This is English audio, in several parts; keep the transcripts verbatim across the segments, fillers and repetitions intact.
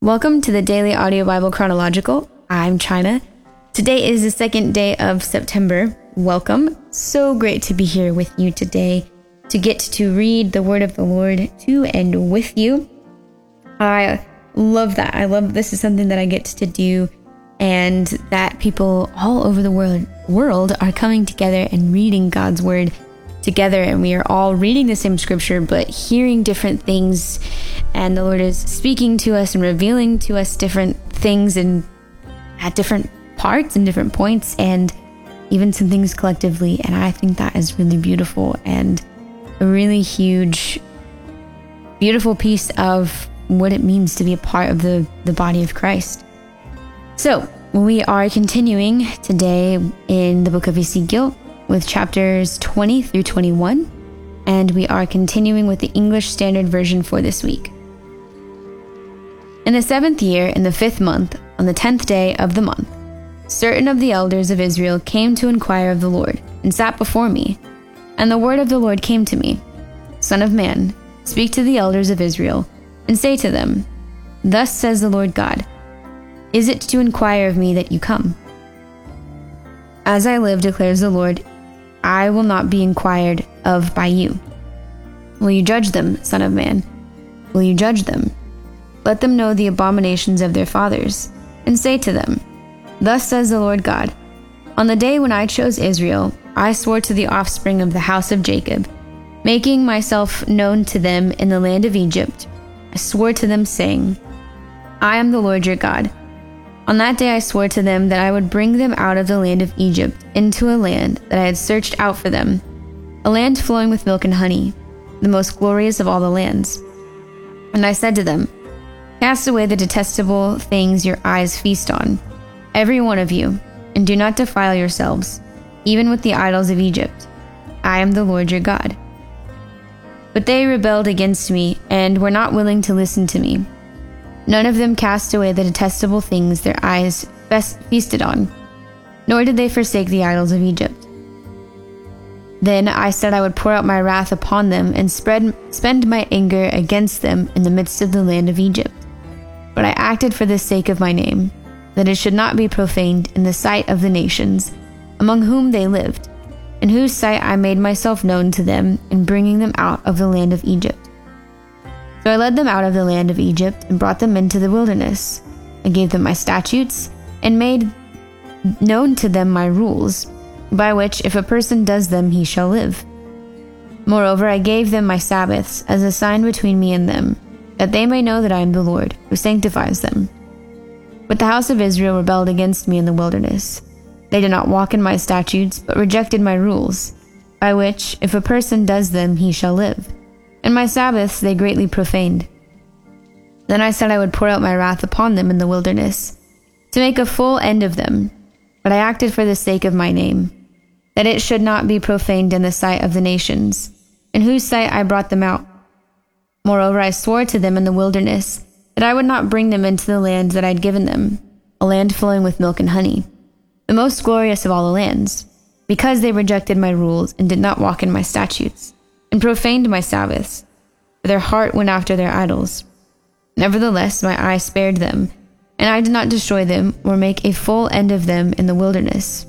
Welcome to the Daily Audio Bible Chronological. I'm China. Today is the second day of September. Welcome. So great to be here with you today to get to read the word of the Lord to and with you. I love that. I love this is something that I get to do, and that people all over the world world are coming together and reading God's word together, and we are all reading the same scripture but hearing different things, and the Lord is speaking to us and revealing to us different things and at different parts and different points, and even some things collectively. And I think that is really beautiful and a really huge, beautiful piece of what it means to be a part of the, the body of Christ. So we are continuing today in the book of Ezekiel with chapters twenty through twenty-one, and we are continuing with the English Standard Version for this week. In the seventh year, in the fifth month, on the tenth day of the month, certain of the elders of Israel came to inquire of the Lord, and sat before me. And the word of the Lord came to me, Son of man, speak to the elders of Israel, and say to them, Thus says the Lord God, Is it to inquire of me that you come? As I live, declares the Lord, I will not be inquired of by you. Will you judge them, Son of man? Will you judge them? Let them know the abominations of their fathers, and say to them, Thus says the Lord God, On the day when I chose Israel, I swore to the offspring of the house of Jacob, making myself known to them in the land of Egypt. I swore to them, saying, I am the Lord your God. On that day I swore to them that I would bring them out of the land of Egypt into a land that I had searched out for them, a land flowing with milk and honey, the most glorious of all the lands. And I said to them, Cast away the detestable things your eyes feast on, every one of you, and do not defile yourselves, even with the idols of Egypt. I am the Lord your God. But they rebelled against me, and were not willing to listen to me. None of them cast away the detestable things their eyes feasted on, nor did they forsake the idols of Egypt. Then I said I would pour out my wrath upon them and spread, spend my anger against them in the midst of the land of Egypt. But I acted for the sake of my name, that it should not be profaned in the sight of the nations, among whom they lived, in whose sight I made myself known to them in bringing them out of the land of Egypt. So I led them out of the land of Egypt and brought them into the wilderness. I gave them my statutes and made known to them my rules, by which if a person does them, he shall live. Moreover, I gave them my Sabbaths as a sign between me and them, that they may know that I am the Lord, who sanctifies them. But the house of Israel rebelled against me in the wilderness. They did not walk in my statutes, but rejected my rules, by which if a person does them, he shall live. And my Sabbaths they greatly profaned. Then I said I would pour out my wrath upon them in the wilderness, to make a full end of them. But I acted for the sake of my name, that it should not be profaned in the sight of the nations, in whose sight I brought them out. Moreover, I swore to them in the wilderness that I would not bring them into the land that I had given them, a land flowing with milk and honey, the most glorious of all the lands, because they rejected my rules and did not walk in my statutes, and profaned my Sabbaths, for their heart went after their idols. Nevertheless, my eye spared them, and I did not destroy them or make a full end of them in the wilderness.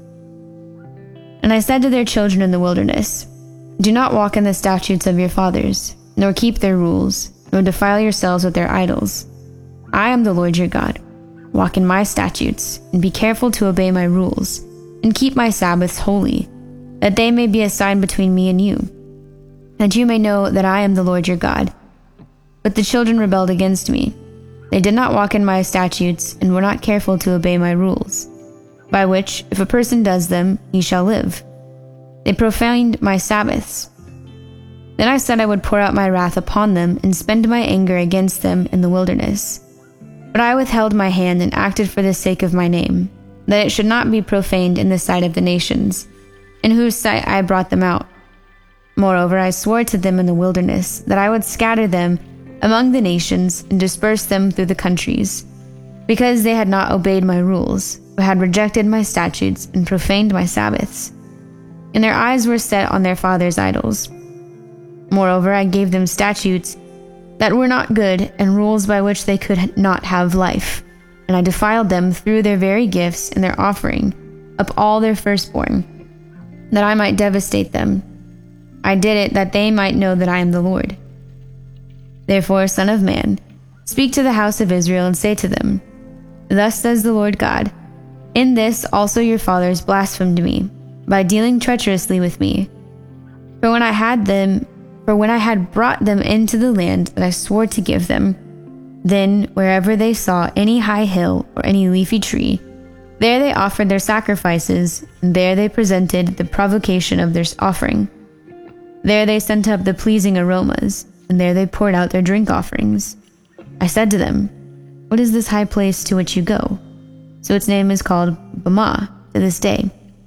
And I said to their children in the wilderness, Do not walk in the statutes of your fathers, nor keep their rules, nor defile yourselves with their idols. I am the Lord your God. Walk in my statutes, and be careful to obey my rules, and keep my Sabbaths holy, that they may be a sign between me and you, that you may know that I am the Lord your God. But the children rebelled against me. They did not walk in my statutes, and were not careful to obey my rules, by which, if a person does them, he shall live. They profaned my Sabbaths. Then I said I would pour out my wrath upon them, and spend my anger against them in the wilderness. But I withheld my hand and acted for the sake of my name, that it should not be profaned in the sight of the nations, in whose sight I brought them out. Moreover, I swore to them in the wilderness that I would scatter them among the nations and disperse them through the countries, because they had not obeyed my rules, but had rejected my statutes and profaned my Sabbaths. And their eyes were set on their fathers' idols. Moreover, I gave them statutes that were not good, and rules by which they could not have life. And I defiled them through their very gifts and their offering, up all their firstborn, that I might devastate them. I did it that they might know that I am the Lord. Therefore, Son of man, speak to the house of Israel and say to them, Thus says the Lord God, In this also your fathers blasphemed me, by dealing treacherously with me. For when I had them, for when I had brought them into the land that I swore to give them, then wherever they saw any high hill or any leafy tree, there they offered their sacrifices, and there they presented the provocation of their offering. There they sent up the pleasing aromas, and there they poured out their drink offerings. I said to them, What is this high place to which you go? So its name is called Bamah to this day.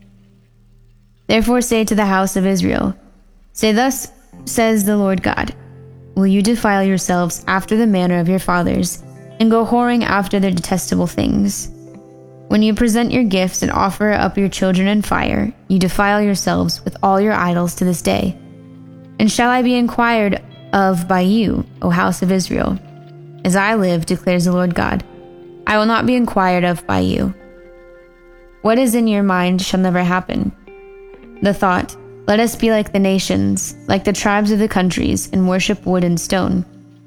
Therefore say to the house of Israel, Say, Thus says the Lord God, Will you defile yourselves after the manner of your fathers, and go whoring after their detestable things? When you present your gifts and offer up your children in fire, you defile yourselves with all your idols to this day. And shall I be inquired of by you, O house of Israel? As I live, declares the Lord God, I will not be inquired of by you. What is in your mind shall never happen. The thought, Let us be like the nations, like the tribes of the countries, and worship wood and stone.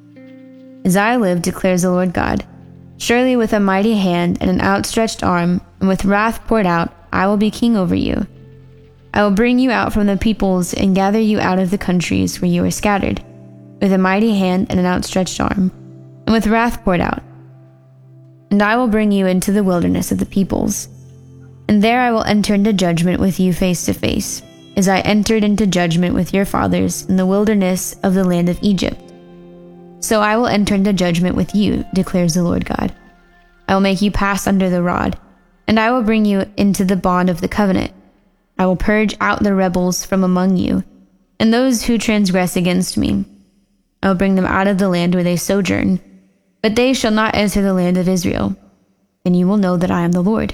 As I live, declares the Lord God, surely with a mighty hand and an outstretched arm, and with wrath poured out, I will be king over you. I will bring you out from the peoples and gather you out of the countries where you are scattered, with a mighty hand and an outstretched arm, and with wrath poured out. And I will bring you into the wilderness of the peoples, and there I will enter into judgment with you face to face, as I entered into judgment with your fathers in the wilderness of the land of Egypt. So I will enter into judgment with you, declares the Lord God. I will make you pass under the rod, and I will bring you into the bond of the covenant. I will purge out the rebels from among you, and those who transgress against me. I will bring them out of the land where they sojourn, but they shall not enter the land of Israel. And you will know that I am the Lord.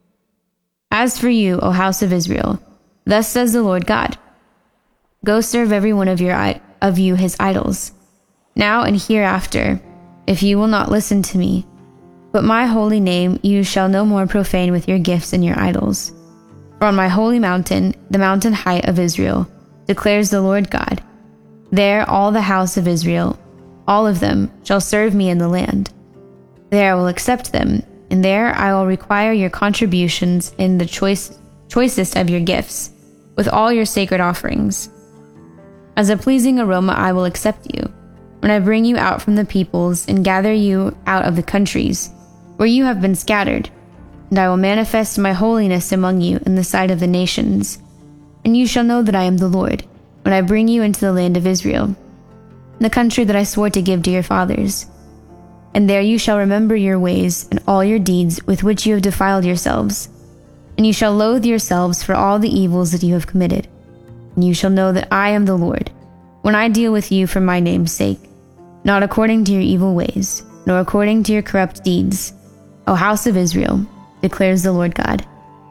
As for you, O house of Israel, thus says the Lord God, Go serve every one of your of you his idols, now and hereafter, if you will not listen to me. But my holy name you shall no more profane with your gifts and your idols. For on my holy mountain, the mountain height of Israel, declares the Lord God, there all the house of Israel, all of them, shall serve me in the land. There I will accept them, and there I will require your contributions in the choice, choicest of your gifts, with all your sacred offerings. As a pleasing aroma I will accept you, when I bring you out from the peoples and gather you out of the countries, where you have been scattered, and I will manifest my holiness among you in the sight of the nations. And you shall know that I am the Lord, when I bring you into the land of Israel, the country that I swore to give to your fathers. And there you shall remember your ways and all your deeds with which you have defiled yourselves. And you shall loathe yourselves for all the evils that you have committed. And you shall know that I am the Lord, when I deal with you for my name's sake, not according to your evil ways, nor according to your corrupt deeds, O house of Israel, declares the Lord God.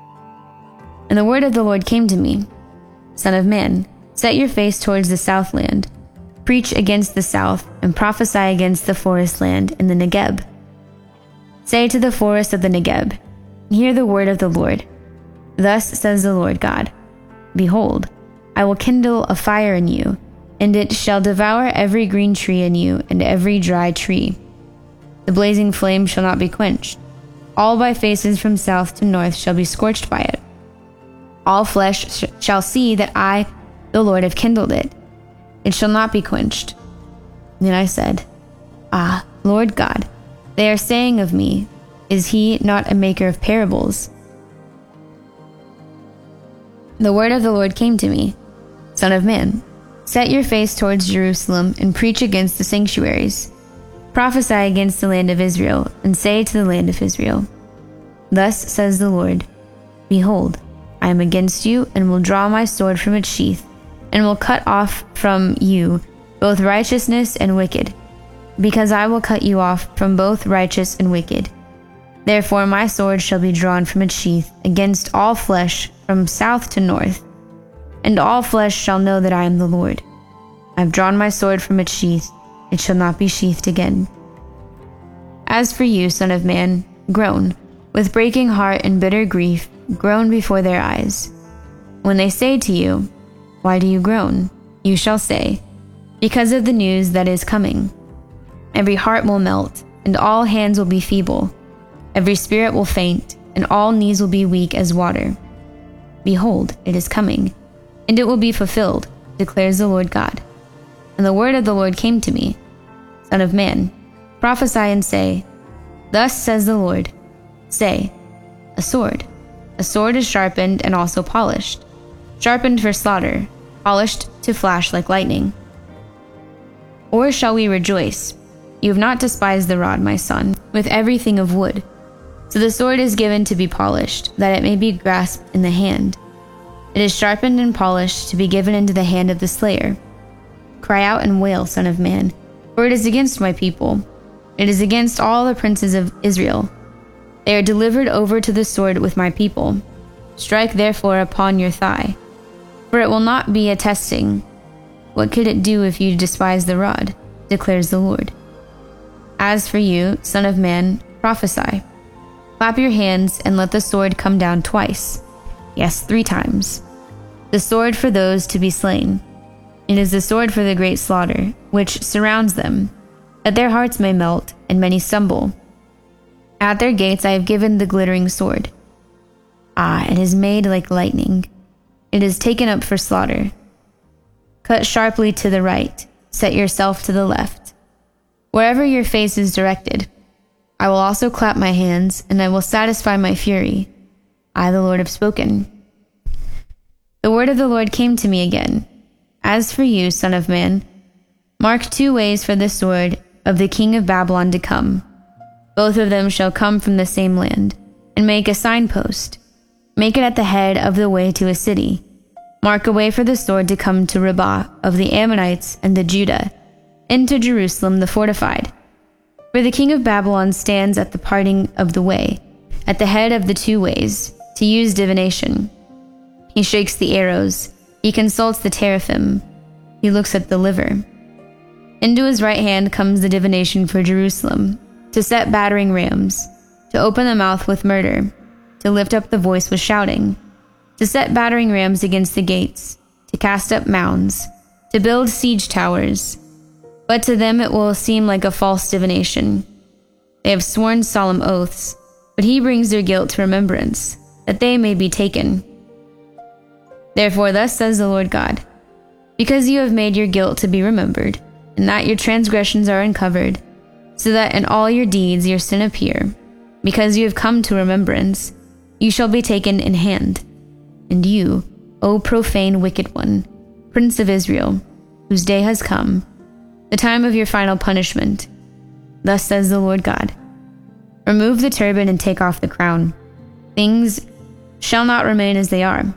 And the word of the Lord came to me, Son of man, set your face towards the southland, preach against the south, and prophesy against the forest land in the Negeb. Say to the forest of the Negeb, Hear the word of the Lord. Thus says the Lord God, Behold, I will kindle a fire in you, and it shall devour every green tree in you and every dry tree. The blazing flame shall not be quenched. All by faces from south to north shall be scorched by it. All flesh sh- shall see that I, the Lord, have kindled it. It shall not be quenched. Then I said, Ah, Lord God, they are saying of me, Is he not a maker of parables? The word of the Lord came to me, Son of man, set your face towards Jerusalem and preach against the sanctuaries. Prophesy against the land of Israel, and say to the land of Israel, Thus says the Lord, Behold, I am against you, and will draw my sword from its sheath, and will cut off from you both righteousness and wicked, because I will cut you off from both righteous and wicked. Therefore my sword shall be drawn from its sheath against all flesh from south to north, and all flesh shall know that I am the Lord. I have drawn my sword from its sheath, it shall not be sheathed again. As for you, son of man, groan, with breaking heart and bitter grief, groan before their eyes. When they say to you, why do you groan? You shall say, because of the news that is coming. Every heart will melt, and all hands will be feeble. Every spirit will faint, and all knees will be weak as water. Behold, it is coming, and it will be fulfilled, declares the Lord God. And the word of the Lord came to me, Son of man, prophesy and say, thus says the Lord, say, a sword. A sword is sharpened and also polished, sharpened for slaughter, polished to flash like lightning. Or shall we rejoice? You have not despised the rod, my son, with everything of wood. So the sword is given to be polished, that it may be grasped in the hand. It is sharpened and polished to be given into the hand of the slayer. Cry out and wail, son of man, for it is against my people. It is against all the princes of Israel. They are delivered over to the sword with my people. Strike therefore upon your thigh, for it will not be a testing. What could it do if you despise the rod? Declares the Lord. As for you, son of man, prophesy. Clap your hands and let the sword come down twice. Yes, three times. The sword for those to be slain. It is the sword for the great slaughter, which surrounds them, that their hearts may melt, and many stumble. At their gates I have given the glittering sword. Ah, it is made like lightning. It is taken up for slaughter. Cut sharply to the right, set yourself to the left. Wherever your face is directed, I will also clap my hands, and I will satisfy my fury. I, the Lord, have spoken. The word of the Lord came to me again. As for you, son of man, mark two ways for the sword of the king of Babylon to come. Both of them shall come from the same land, and make a signpost. Make it at the head of the way to a city. Mark a way for the sword to come to Rabbah of the Ammonites and the Judah, into Jerusalem the fortified. For the king of Babylon stands at the parting of the way, at the head of the two ways, to use divination. He shakes the arrows, he consults the teraphim, he looks at the liver. Into his right hand comes the divination for Jerusalem, to set battering rams, to open the mouth with murder, to lift up the voice with shouting, to set battering rams against the gates, to cast up mounds, to build siege towers. But to them it will seem like a false divination. They have sworn solemn oaths, but he brings their guilt to remembrance, that they may be taken. Therefore thus says the Lord God, because you have made your guilt to be remembered, and that your transgressions are uncovered, so that in all your deeds your sin appear, because you have come to remembrance, you shall be taken in hand. And you, O profane wicked one, Prince of Israel, whose day has come, the time of your final punishment. Thus says the Lord God, remove the turban and take off the crown. Things shall not remain as they are.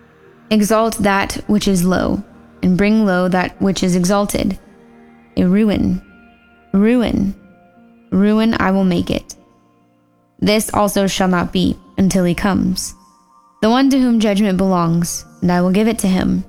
Exalt that which is low, and bring low that which is exalted. A ruin, ruin, ruin I will make it. This also shall not be until he comes, the one to whom judgment belongs, and I will give it to him.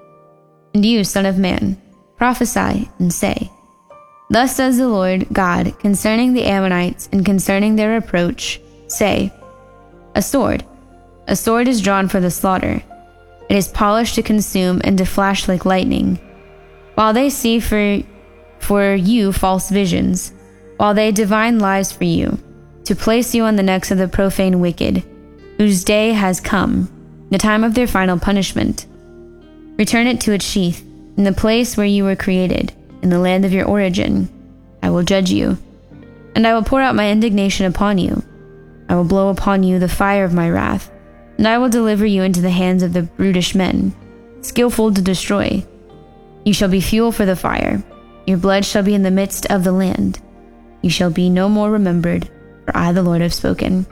And you, son of man, prophesy and say, thus says the Lord God concerning the Ammonites and concerning their reproach, say, a sword, a sword is drawn for the slaughter. It is polished to consume and to flash like lightning. While they see for, for you false visions, while they divine lies for you, to place you on the necks of the profane wicked, whose day has come, the time of their final punishment. Return it to its sheath, in the place where you were created, in the land of your origin. I will judge you, and I will pour out my indignation upon you. I will blow upon you the fire of my wrath, and I will deliver you into the hands of the brutish men, skillful to destroy. You shall be fuel for the fire. Your blood shall be in the midst of the land. You shall be no more remembered, for I, the Lord, have spoken.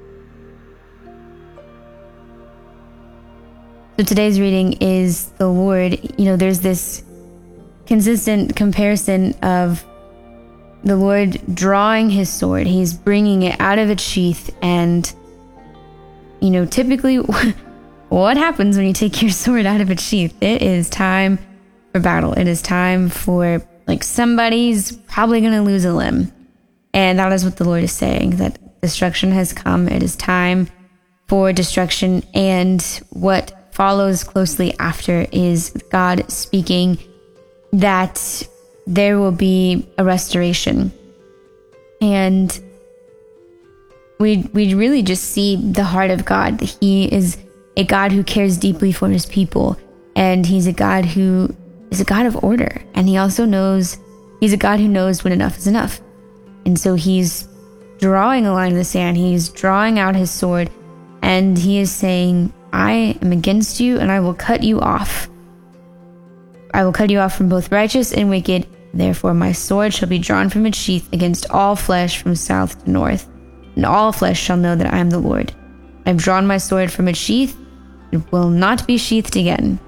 So today's reading is the Lord. You know, there's this consistent comparison of the Lord drawing his sword. He's bringing it out of its sheath. And, you know, typically what happens when you take your sword out of its sheath? It is time for battle. It is time for Like somebody's probably going to lose a limb. And that is what the Lord is saying, that destruction has come. It is time for destruction. And what follows closely after is God speaking that there will be a restoration. And we we really just see the heart of God. He is a God who cares deeply for his people. And he's a God who is a God of order. And he also knows, he's a God who knows when enough is enough. And so he's drawing a line in the sand. He's drawing out his sword. And he is saying, I am against you and I will cut you off. I will cut you off from both righteous and wicked. Therefore my sword shall be drawn from its sheath against all flesh from south to north. And all flesh shall know that I am the Lord. I have drawn my sword from its sheath. It will not be sheathed again.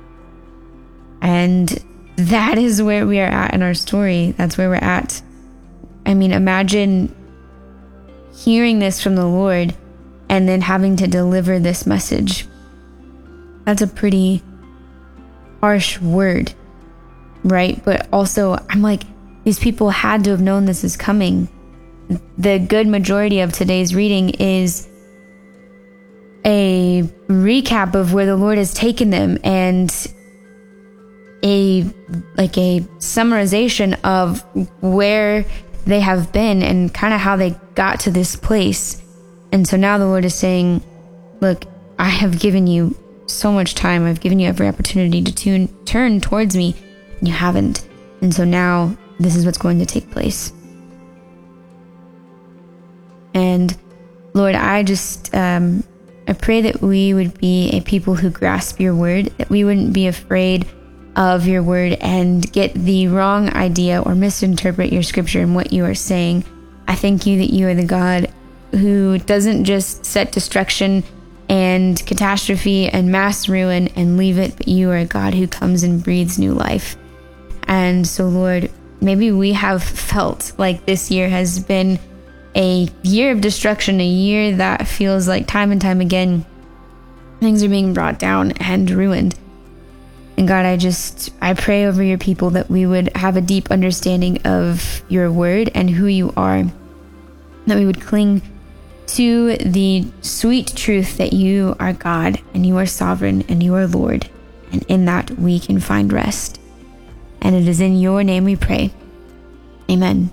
And that is where we are at in our story. That's where we're at. I mean, imagine hearing this from the Lord and then having to deliver this message. That's a pretty harsh word, right? But also, I'm like, these people had to have known this is coming. The good majority of today's reading is a recap of where the Lord has taken them and a like a summarization of where they have been and kind of how they got to this place. And so now the Lord is saying, look, I have given you so much time. I've given you every opportunity to tune, turn towards me, and you haven't. And so now this is what's going to take place. And Lord, I just, um, I pray that we would be a people who grasp your word, that we wouldn't be afraid of your word and get the wrong idea or misinterpret your scripture and what you are saying. I thank you that you are the God who doesn't just set destruction and catastrophe and mass ruin and leave it, but you are a God who comes and breathes new life. And so, Lord, maybe we have felt like this year has been a year of destruction, a year that feels like time and time again things are being brought down and ruined. And God, I just, I pray over your people that we would have a deep understanding of your word and who you are, that we would cling to the sweet truth that you are God and you are sovereign and you are Lord. And in that we can find rest. And it is in your name we pray. Amen.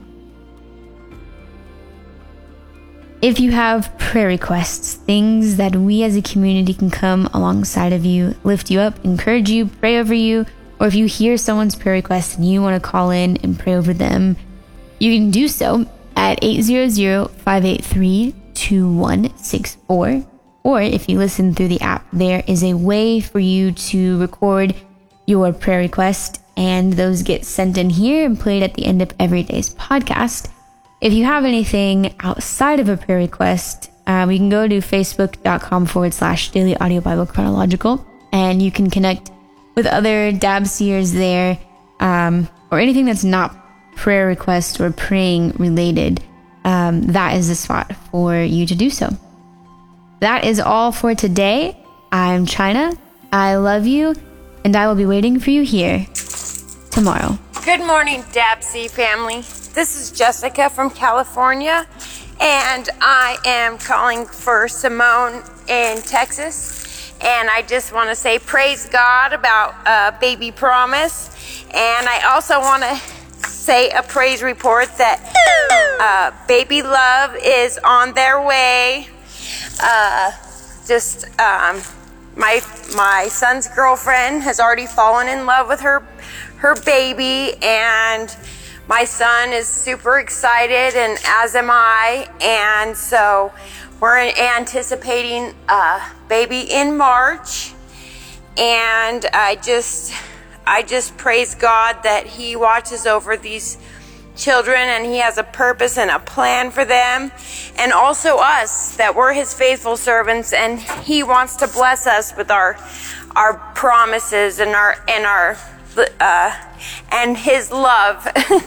If you have prayer requests, things that we as a community can come alongside of you, lift you up, encourage you, pray over you, or if you hear someone's prayer request and you want to call in and pray over them, you can do so at eight hundred, five eight three, two one six four. Or if you listen through the app, there is a way for you to record your prayer request, and those get sent in here and played at the end of every day's podcast. If you have anything outside of a prayer request, uh, we can go to facebook.com forward slash daily audio Bible chronological, and you can connect with other Dab seers there, um, or anything that's not prayer request or praying related. Um, that is the spot for you to do so. That is all for today. I'm China. I love you, and I will be waiting for you here tomorrow. Good morning, Dabsy family. This is Jessica from California, and I am calling for Simone in Texas. And I just want to say praise God about uh, baby promise. And I also want to say a praise report that uh, baby love is on their way. Uh, just um, my my son's girlfriend has already fallen in love with her her baby, and my son is super excited, and as am I. And so we're anticipating a baby in March. And I just, I just praise God that He watches over these children, and He has a purpose and a plan for them, and also us, that we're His faithful servants, and He wants to bless us with our, our promises and our, and our, uh, and His love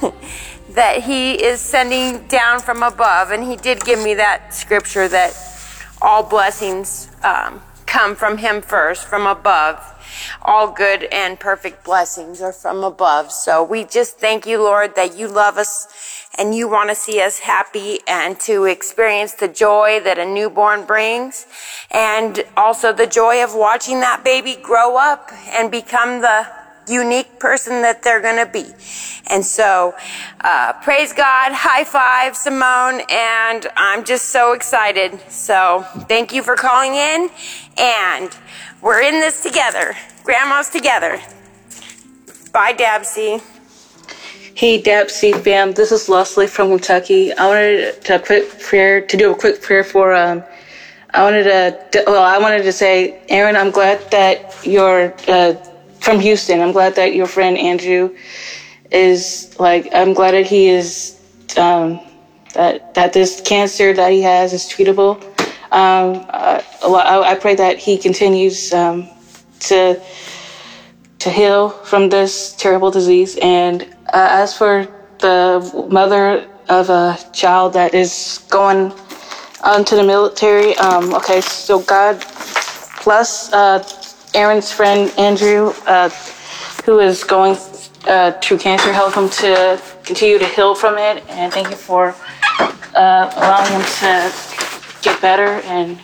that He is sending down from above. And He did give me that scripture that all blessings um, come from him first, from above. All good and perfect blessings are from above. So we just thank you, Lord, that you love us and you want to see us happy and to experience the joy that a newborn brings, and also the joy of watching that baby grow up and become the unique person that they're going to be. And so, uh, praise God, high five, Simone, and I'm just so excited. So thank you for calling in, and we're in this together. Grandma's together. Bye, Dabsy. Hey, Dabsy fam, this is Leslie from Kentucky. I wanted to quick prayer to do a quick prayer for. Um, I wanted to. Well, I wanted to say, Aaron, I'm glad that you're uh, from Houston. I'm glad that your friend Andrew is like. I'm glad that he is. Um, that that this cancer that he has is treatable. Um, uh, I, I pray that he continues um, to to heal from this terrible disease. And uh, as for the mother of a child that is going on to the military, um, okay, so God bless uh, Aaron's friend Andrew, uh, who is going uh, through cancer. Help him to continue to heal from it, and thank you for uh, allowing him to get better. And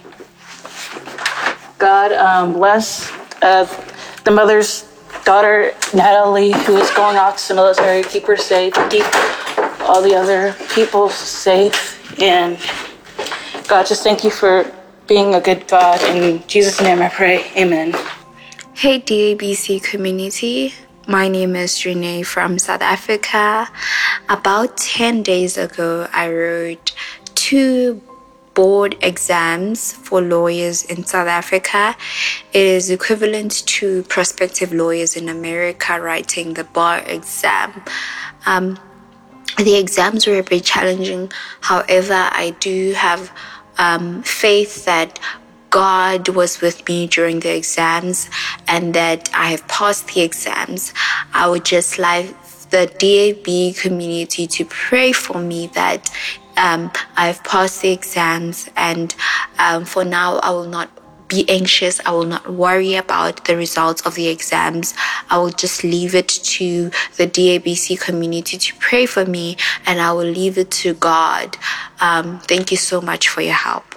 God um, bless uh, the mother's daughter, Natalie, who is going off to the military. Keep her safe. Keep all the other people safe. And God, just thank you for being a good God. In Jesus' name I pray. Amen. Hey, D A B C community. My name is Renee from South Africa. About ten days ago, I wrote two board exams for lawyers in South Africa. It is equivalent to prospective lawyers in America writing the bar exam. Um, the exams were a bit challenging. However, I do have um, faith that God was with me during the exams and that I have passed the exams. I would just like the D A B community to pray for me that um, I've passed the exams, and um, for now I will not be anxious. I will not worry about the results of the exams. I will just leave it to the D A B C community to pray for me, and I will leave it to God. Um, thank you so much for your help.